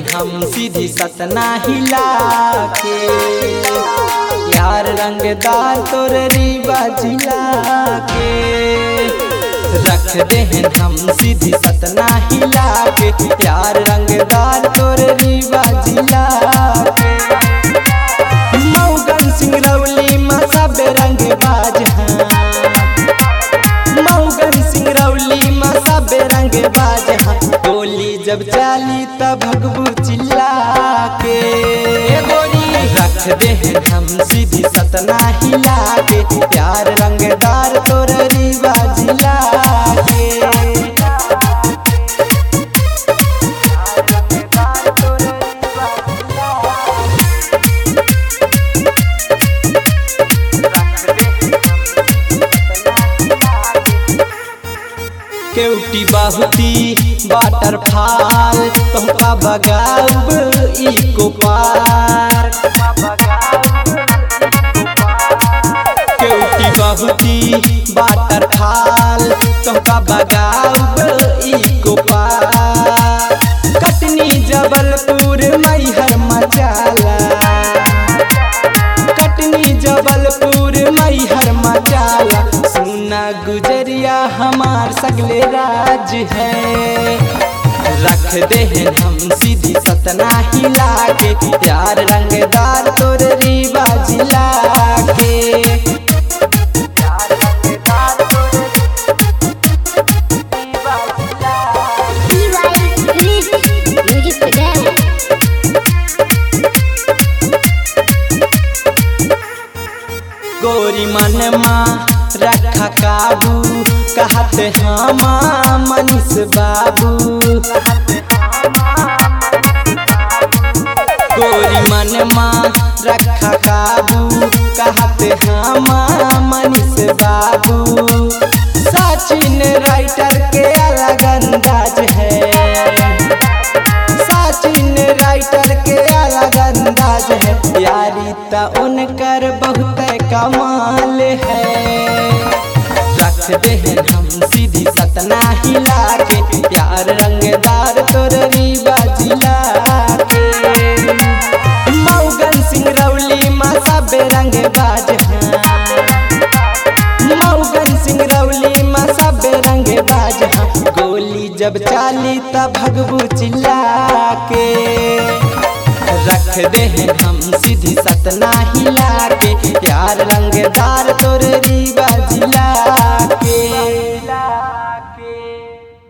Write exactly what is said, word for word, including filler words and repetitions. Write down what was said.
हम सीधी सतना हिला के, यार रंगदार तोर रीवा जिला के। रख दे हम सीधी सतना हिला के, यार रंगदार तोर रीवा जिला के। मऊगन सिंगरौली में सब रंग बाज हैं, मऊगन सिंगरौली में सब रंग बाज हैं। गोली जब चाली तब भगबू चिल्ला के, रख दे हम सीधी सतना हिला के, यार रंगदार तोर रीवा जिला के। केवटी बहुती वाटर फाल तुमका बगाब इको पार। केवटी बहुती वाटर फाल तुमका बगाब इको पार। कटनी जबलपुर मैहर मचाला, कटनी जबलपुर मैहर मचाला। सुना गुजरिया हमार सगले राज है, रख दे हम सीधी सतना हिला के, यार रंगदार तोर रीवा जिला के। गोरी मन माँ रखा काबू कहते हमा मनीष बाबू। गोरी मन माँ रखा काबू कहते हमा मनीष बाबू। सचिन राइटर के अलग अंदाज है, सचिन राइटर के अलग अंदाज है। यारी ता उनकर बहुत कमाल है, रख दे हम सीधी सतना हिला के, यार रंगदार तोर रीवा जिला के। मऊगन सिंगरौली में सब रंग बाज हैं, मऊगन सिंगरौली में सब रंग बाज हैं। गोली जब चाली तब भगबू चिल्ला के, रख दे हम सीधी सतना हिला के, यार रंगदार